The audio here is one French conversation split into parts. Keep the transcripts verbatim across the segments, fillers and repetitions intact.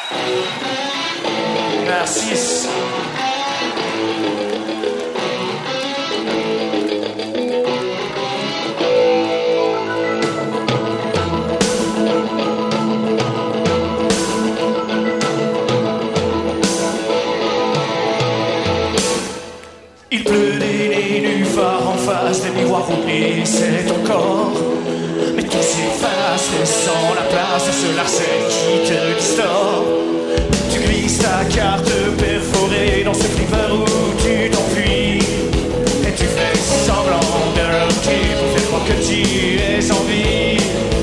Narcisse. Il pleut des nénuphars en face des miroirs oubliés, c'est ton corps. Mais tout s'efface, laissant la place à ce larcène qui te distord. Tu glisses ta carte perforée dans ce flipper où tu t'enfuis. Et tu fais semblant de rocker pour faire croire que tu es en vie.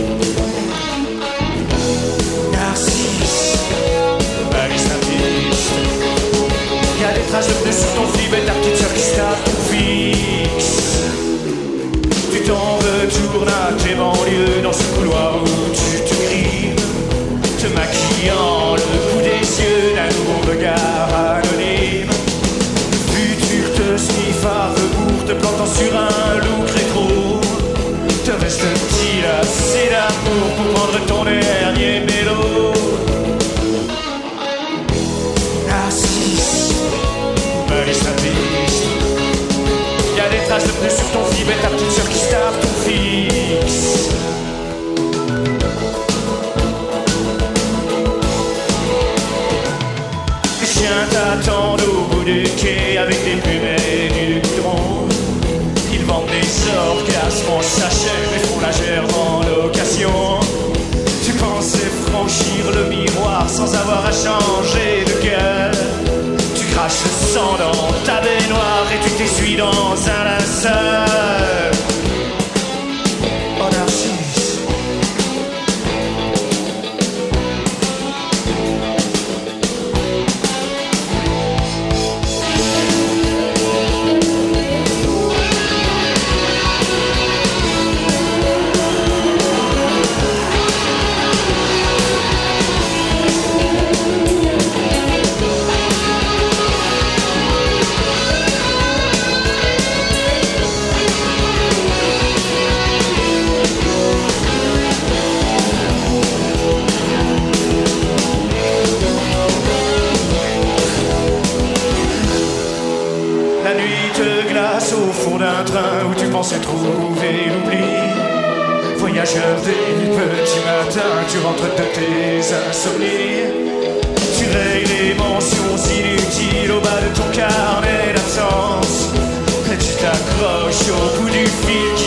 Narcisse, baliste artiste. Y'a des traces de pneus sur ton flip et ta petite sœur qui se tape ton fixe. Tu t'en retournes à tes banlieues dans ce couloir où tu te grimes, te maquillant le bout des yeux d'un nouveau regard anonyme. Le futur te sniffe à rebours, te plantant sur un look rétro. Te reste-t-il assez d'amour pour prendre ton dernier mélo? Narcisse, baliste artiste. Y'a des traces de pneus sur ton flip et ta petite sœur qui se tape ton fixe. Les chiens t'attendent au bout du quai avec des plumes et du goudron. Ils vendent des orgasmes en sachet mais font la gerbe en location. Tu pensais franchir le miroir sans avoir à changer de gueule. Tu craches le sang dans ta baignoire et tu t'essuies dans un linceul. Oh Narcisse. La nuit te glace au fond d'un train où tu pensais trouver l'oubli. Voyageur des petits matins, tu rentres de tes insomnies. Tu rayes les mentions inutiles au bas de ton carnet d'absence. Et tu t'accroches au bout du fil